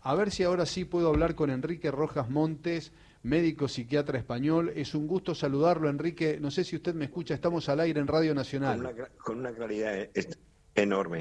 A ver si ahora sí puedo hablar con Enrique Rojas Montes, médico psiquiatra español. Es un gusto saludarlo, Enrique. No sé si usted me escucha, estamos al aire en Radio Nacional. Con una claridad enorme.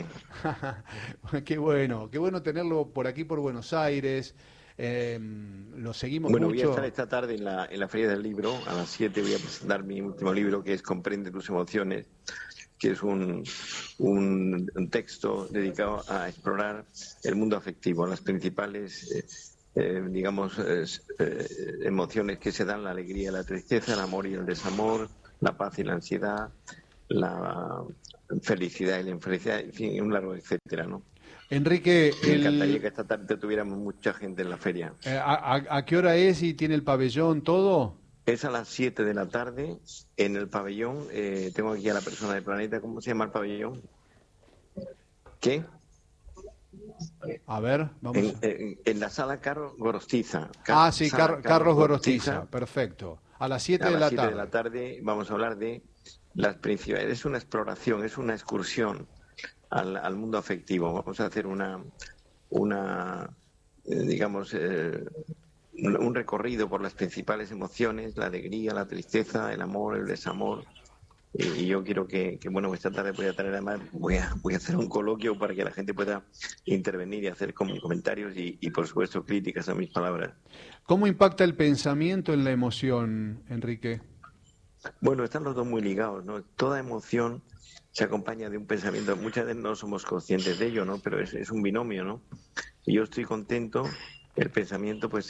Qué bueno tenerlo por aquí, por Buenos Aires. Lo seguimos Bueno, voy a estar mucho. esta tarde en la Feria del Libro. A las 7 voy a presentar mi último libro, que es Comprende tus emociones, que es un texto dedicado a explorar el mundo afectivo, las principales, emociones que se dan: la alegría, la tristeza, el amor y el desamor, la paz y la ansiedad, la felicidad y la infelicidad, en fin, un largo etcétera, ¿no? Enrique, Me encantaría que esta tarde tuviéramos mucha gente en la feria. ¿a qué hora es y tiene el pabellón todo? Es a las 7 de la tarde en el pabellón. Tengo aquí a la persona del Planeta. ¿Cómo se llama el pabellón? ¿Qué? A ver, vamos. En la sala Carlos Gorostiza. Sí, Carlos Gorostiza, perfecto. A las 7 A de las la 7 de la tarde. tarde vamos a hablar de las principales. Es una exploración, es una excursión al mundo afectivo. Vamos a hacer una digamos, un recorrido por las principales emociones: la alegría, la tristeza, el amor, el desamor. Y yo quiero bueno, esta tarde voy a traer, además, voy a hacer un coloquio para que la gente pueda intervenir y hacer comentarios y por supuesto, críticas a mis palabras. ¿Cómo impacta el pensamiento en la emoción, Enrique? Bueno, están los dos muy ligados, ¿no? Toda emoción se acompaña de un pensamiento. Muchas veces no somos conscientes de ello, ¿no? Pero es un binomio, ¿no? Si yo estoy contento, el pensamiento pues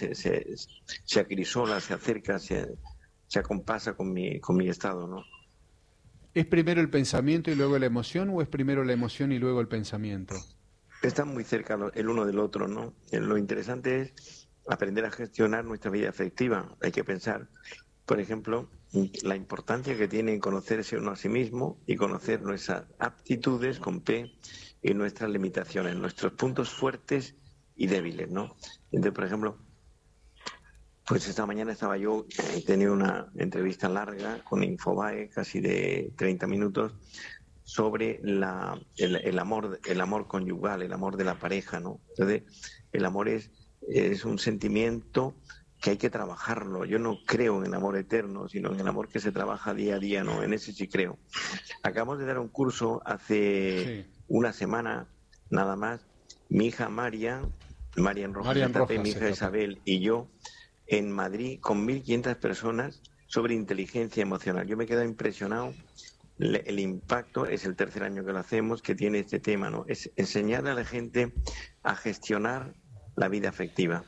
se acrisola, se acerca, se acompasa con mi estado, ¿no? ¿Es primero el pensamiento y luego la emoción o es primero la emoción y luego el pensamiento? Están muy cerca el uno del otro, ¿no? Lo interesante es aprender a gestionar nuestra vida afectiva. Hay que pensar, por ejemplo, la importancia que tiene conocerse uno a sí mismo y conocer nuestras aptitudes con P y nuestras limitaciones, nuestros puntos fuertes y débiles, ¿no? Entonces, por ejemplo, pues esta mañana he tenido una entrevista larga con Infobae, casi de 30 minutos, sobre el amor conyugal, el amor de la pareja, ¿no? Entonces, el amor es un sentimiento que hay que trabajarlo. Yo no creo en el amor eterno, sino en el amor que se trabaja día a día, ¿no? En ese sí creo. Acabamos de dar un curso hace Sí. una semana, nada más, mi hija Marian Rojas Marian Etape, mi Rojas, hija Isabel y yo, en Madrid, con 1.500 personas, sobre inteligencia emocional. Yo me he quedado impresionado. El impacto, es el tercer año que lo hacemos, que tiene este tema, ¿no? Es enseñar a la gente a gestionar la vida afectiva.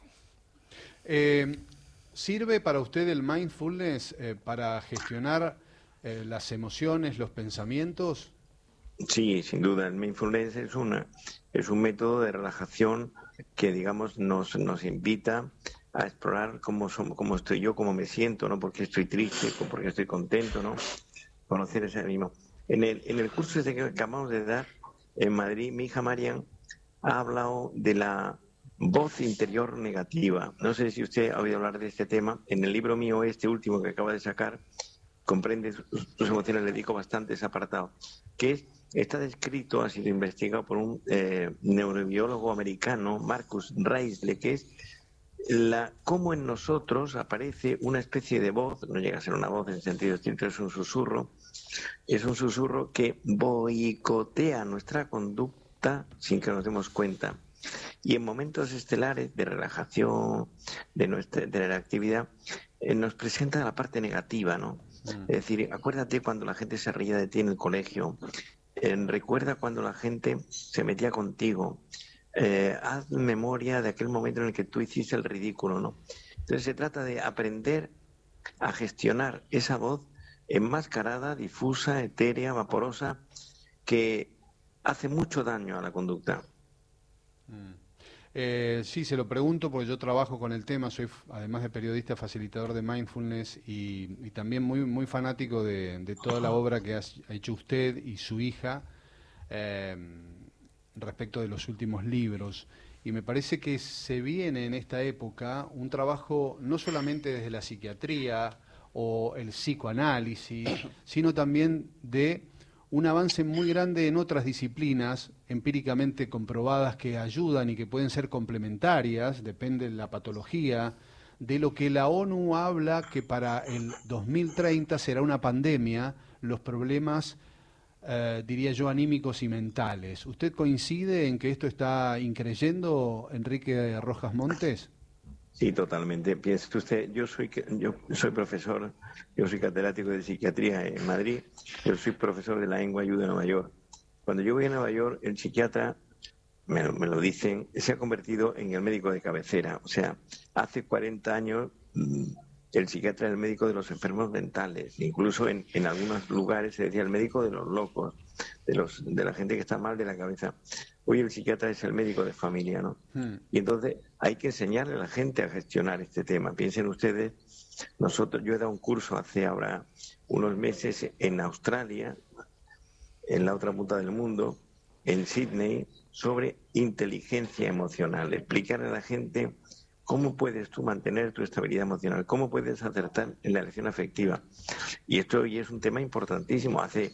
Eh, ¿Sirve para usted el mindfulness para gestionar las emociones, los pensamientos? Sí, sin duda, el mindfulness es un método de relajación que, digamos, nos invita a explorar cómo estoy yo, cómo me siento, ¿no? Por qué estoy triste, por qué estoy contento, ¿no? Conocer ese mismo. En el curso ese que acabamos de dar en Madrid, mi hija Marian ha hablado de la voz interior negativa. No sé si usted ha oído hablar de este tema. En el libro mío, este último que acaba de sacar, Comprende tus emociones, le dedico bastante ese apartado, está descrito, ha sido investigado por un neurobiólogo americano, Marcus Reisle, que es cómo en nosotros aparece una especie de voz. No llega a ser una voz en sentido estricto, es un susurro que boicotea nuestra conducta sin que nos demos cuenta. Y en momentos estelares de relajación, de la actividad, nos presenta la parte negativa, ¿no? Es decir, acuérdate cuando la gente se reía de ti en el colegio, recuerda cuando la gente se metía contigo, haz memoria de aquel momento en el que tú hiciste el ridículo, ¿no? Entonces se trata de aprender a gestionar esa voz enmascarada, difusa, etérea, vaporosa, que hace mucho daño a la conducta. Sí, se lo pregunto porque yo trabajo con el tema, soy además de periodista, facilitador de mindfulness y también muy fanático de toda la obra que ha hecho usted y su hija eh, respecto de los últimos libros. Y me parece que se viene en esta época un trabajo no solamente desde la psiquiatría o el psicoanálisis, sino también de un avance muy grande en otras disciplinas empíricamente comprobadas que ayudan y que pueden ser complementarias, depende de la patología, de lo que la ONU habla que para el 2030 será una pandemia, los problemas, diría yo, anímicos y mentales. ¿Usted coincide en que esto está increyendo, Enrique Rojas Montes? Sí, totalmente. Piense usted, yo soy profesor, yo soy catedrático de psiquiatría en Madrid, yo soy profesor de la NYU de Nueva York. Cuando yo voy a Nueva York, el psiquiatra, me lo dicen, se ha convertido en el médico de cabecera. O sea, hace 40 años el psiquiatra era el médico de los enfermos mentales. Incluso en algunos lugares se decía el médico de los locos, de la gente que está mal de la cabeza. Hoy el psiquiatra es el médico de familia, ¿no? Y entonces hay que enseñarle a la gente a gestionar este tema. Piensen ustedes, yo he dado un curso hace ahora unos meses en Australia, en la otra punta del mundo, en Sydney, sobre inteligencia emocional. Explicarle a la gente cómo puedes tú mantener tu estabilidad emocional, cómo puedes acertar en la elección afectiva. Y esto hoy es un tema importantísimo. Hace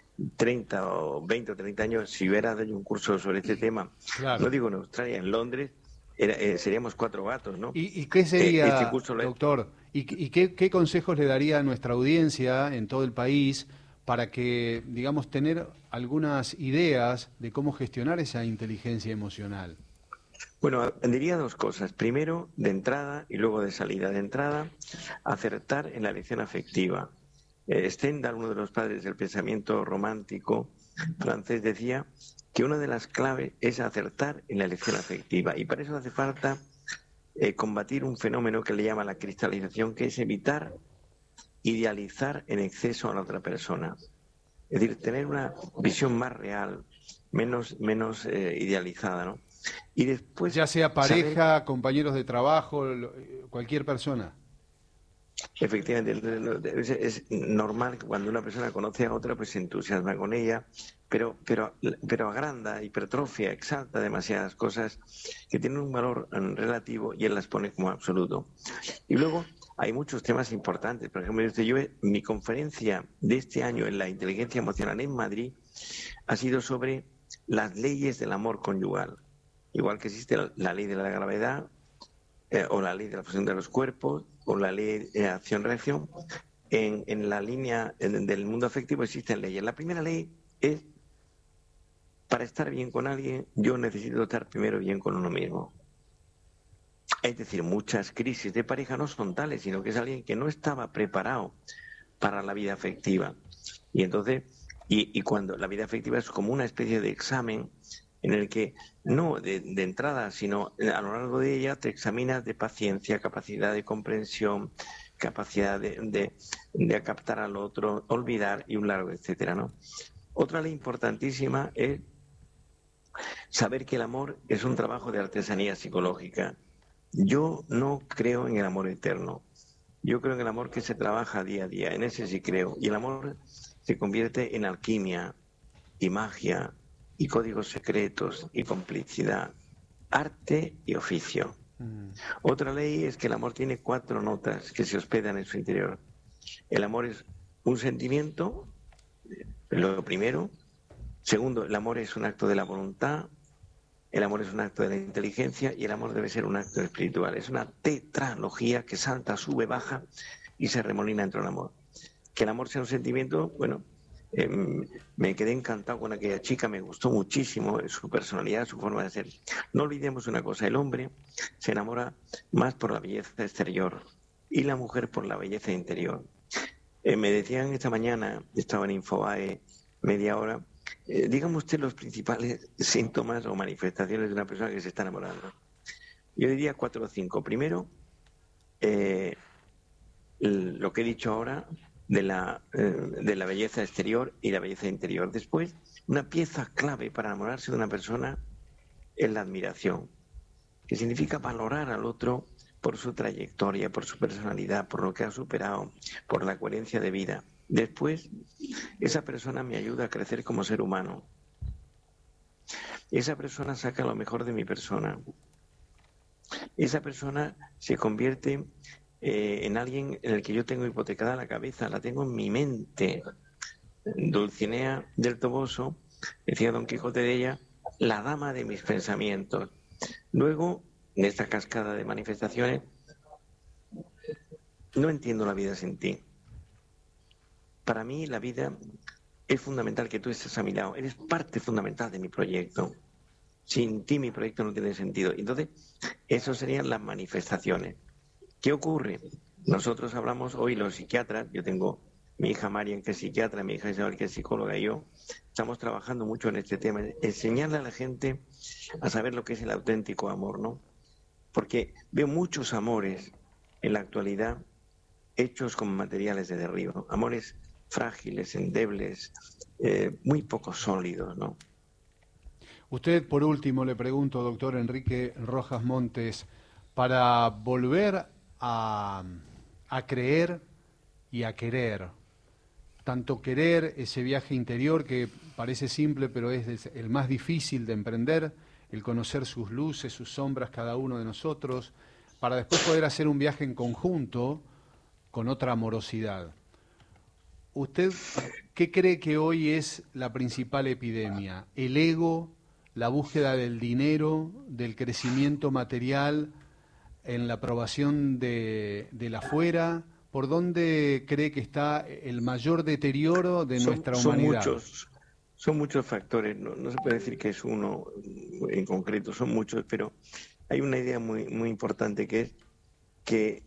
30 o 20 o 30 años, si hubiera dado un curso sobre este tema, Claro. no digo en Australia, en Londres, seríamos 4 gatos, ¿no? ¿Y qué Este sería, curso doctor, y qué consejos le daría a nuestra audiencia en todo el país para que, digamos, tener algunas ideas de cómo gestionar esa inteligencia emocional? Bueno, diría dos cosas. Primero, de entrada y luego de salida. De entrada, acertar en la elección afectiva. Stendhal, uno de los padres del pensamiento romántico francés, decía que una de las claves es acertar en la elección afectiva. Y para eso hace falta combatir un fenómeno que le llama la cristalización, que es evitar idealizar en exceso a la otra persona. Es decir, tener una visión más real, menos idealizada, ¿no? Y después, Ya sea pareja, compañeros de trabajo, cualquier persona. efectivamente, es normal que cuando una persona conoce a otra, pues se entusiasma con ella, pero agranda, hipertrofia, exalta demasiadas cosas que tienen un valor relativo y él las pone como absoluto. Y luego hay muchos temas importantes. Por ejemplo, mi conferencia de este año en la inteligencia emocional en Madrid ha sido sobre las leyes del amor conyugal. Igual que existe la ley de la gravedad, o la ley de la fusión de los cuerpos, o la ley de acción-reacción, en la línea del mundo afectivo existen leyes. La primera ley es, para estar bien con alguien, yo necesito estar primero bien con uno mismo. Es decir, muchas crisis de pareja no son tales, sino que es alguien que no estaba preparado para la vida afectiva. Y entonces, y cuando la vida afectiva es como una especie de examen en el que no de entrada, sino a lo largo de ella te examinas de paciencia, capacidad de comprensión, capacidad de captar al otro, olvidar y un largo etcétera, ¿no? Otra ley importantísima es saber que el amor es un trabajo de artesanía psicológica. Yo no creo en el amor eterno. Yo creo en el amor que se trabaja día a día. En ese sí creo. Y el amor se convierte en alquimia y magia y códigos secretos y complicidad, arte y oficio. Otra ley es que el amor tiene 4 notas que se hospedan en su interior. El amor es un sentimiento, lo primero. Segundo, el amor es un acto de la voluntad. El amor es un acto de la inteligencia y el amor debe ser un acto espiritual. Es una tetralogía que salta, sube, baja y se remolina dentro del amor. Que el amor sea un sentimiento, bueno, me quedé encantado con aquella chica, me gustó muchísimo su personalidad, su forma de ser. No olvidemos una cosa, el hombre se enamora más por la belleza exterior y la mujer por la belleza interior. Me decían esta mañana, estaba en Infobae media hora, dígame usted los principales síntomas o manifestaciones de una persona que se está enamorando. Yo diría 4 o 5. Primero, lo que he dicho ahora de la belleza exterior y la belleza interior. Después, una pieza clave para enamorarse de una persona es la admiración, que significa valorar al otro por su trayectoria, por su personalidad, por lo que ha superado, por la coherencia de vida. Después, esa persona me ayuda a crecer como ser humano. Esa persona saca lo mejor de mi persona. Esa persona se convierte en alguien en el que yo tengo hipotecada la cabeza, la tengo en mi mente. Dulcinea del Toboso, decía Don Quijote de ella, la dama de mis pensamientos. Luego, en esta cascada de manifestaciones, no entiendo la vida sin ti. Para mí la vida es fundamental que tú estés a mi lado. Eres parte fundamental de mi proyecto. Sin ti mi proyecto no tiene sentido. Entonces, esas serían las manifestaciones. ¿Qué ocurre? Nosotros hablamos hoy, los psiquiatras, yo tengo mi hija Marian, que es psiquiatra, mi hija Isabel, que es psicóloga, y yo estamos trabajando mucho en este tema, enseñarle a la gente a saber lo que es el auténtico amor, ¿no? Porque veo muchos amores en la actualidad hechos con materiales de derribo, amores frágiles, endebles, muy poco sólidos, ¿no? Usted, por último, le pregunto, doctor Enrique Rojas Montes, para volver a creer y a querer, tanto querer ese viaje interior que parece simple, pero es el más difícil de emprender, el conocer sus luces, sus sombras, cada uno de nosotros, para después poder hacer un viaje en conjunto con otra amorosidad. ¿Usted qué cree que hoy es la principal epidemia? ¿El ego, la búsqueda del dinero, del crecimiento material, en la aprobación del afuera? ¿Por dónde cree que está el mayor deterioro de nuestra humanidad? Son muchos factores, no se puede decir que es uno en concreto, son muchos, pero hay una idea muy importante, que es que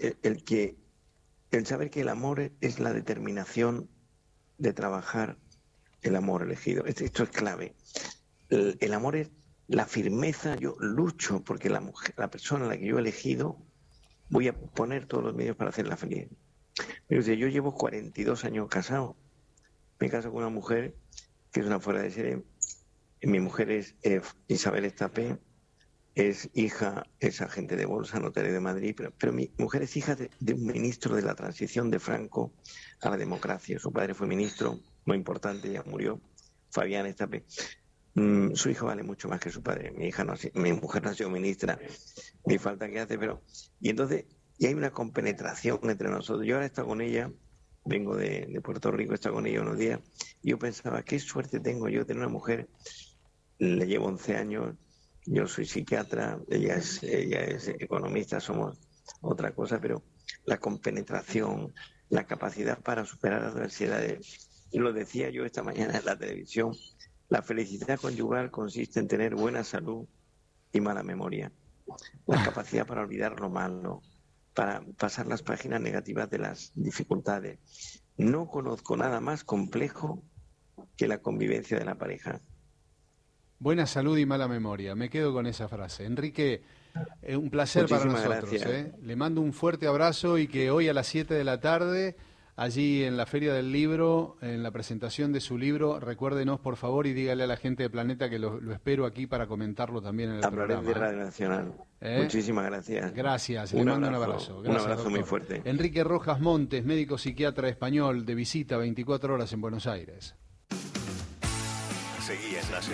el saber que el amor es la determinación de trabajar el amor elegido. Esto es clave. El amor es la firmeza. Yo lucho porque la persona a la que yo he elegido, voy a poner todos los medios para hacerla feliz. Yo llevo 42 años casado. Me caso con una mujer que es una fuera de serie. Mi mujer es Isabel Estapé, es agente de bolsa, notario de Madrid, pero mi mujer es hija de un ministro de la transición de Franco a la democracia. Su padre fue ministro, muy importante, ya murió, Fabián Estapé. Su hijo vale mucho más que su padre. Mi mujer no ha sido ministra, ni falta que hace, pero... Y hay una compenetración entre nosotros. Yo ahora he estado con ella, vengo de Puerto Rico, he estado con ella unos días, y yo pensaba, qué suerte tengo yo de tener una mujer, le llevo 11 años, yo soy psiquiatra, ella es economista, somos otra cosa, pero la compenetración, la capacidad para superar las adversidades. Y lo decía yo esta mañana en la televisión, la felicidad conyugal consiste en tener buena salud y mala memoria. La capacidad para olvidar lo malo, para pasar las páginas negativas de las dificultades. No conozco nada más complejo que la convivencia de la pareja. Buena salud y mala memoria. Me quedo con esa frase. Enrique, un placer para nosotros. Le mando un fuerte abrazo y que hoy a las 7 de la tarde, allí en la Feria del Libro, en la presentación de su libro, recuérdenos por favor y dígale a la gente de Planeta que lo espero aquí para comentarlo también en el programa. De Radio Nacional. Muchísimas gracias. Gracias, le mando un abrazo. Gracias, un abrazo muy fuerte. Enrique Rojas Montes, médico psiquiatra español, de visita 24 horas en Buenos Aires. Seguí en